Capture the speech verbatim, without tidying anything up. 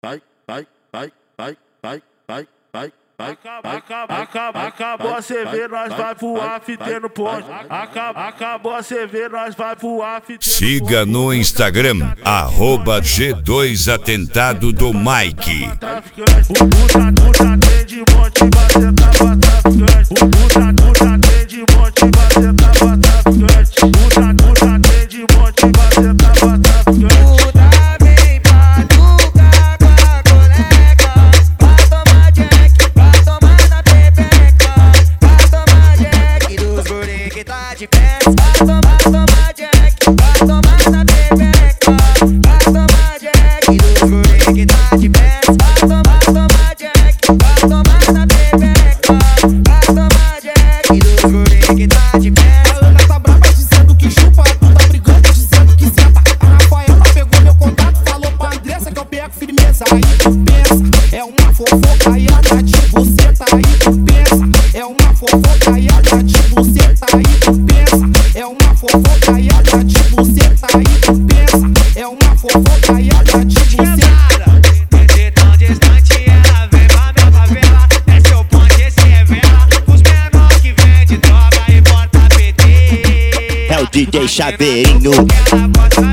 vai, vai, vai, vai, vai, vai, vai. Acabou a C V, nós vai pro after no ponte. Acabou a C V, nós vai pro after. Siga no Instagram, arroba G dois Atentado do Mike. O puta puta tem de monte, vai sentar pra traficante. O puta puta tem de monte, vai sentar pra traficante. Puta puta tem de monte, vai sentar pra traficante. De pé, vai tomar, tomar Jack, vai tomar na pepeca, vai tomar Jack, dos guri que tá de pé, vai tomar, tomar Jack, vai tomar na pepeca, vai tomar Jack, dos guri que tá de pé. A Ana tá brava dizendo que chupa, tu tá brigando dizendo que senta. A Rafaela pegou meu contato, falou pra Andressa que eu pego firmeza. Aí tu pensa, é uma fofocaiada de buceta. Aí tu pensa, é uma fofocaiada de buceta. Aí tu pensa, é uma fofocaiada de buceta. Aí tu pensa, é uma fofocaiada de buceta. De tão distante ela vem pra minha favela, é seu ponte, esse é vela. Os menor que vende droga e bota P T. É o D J Chaveirinho. Ela bota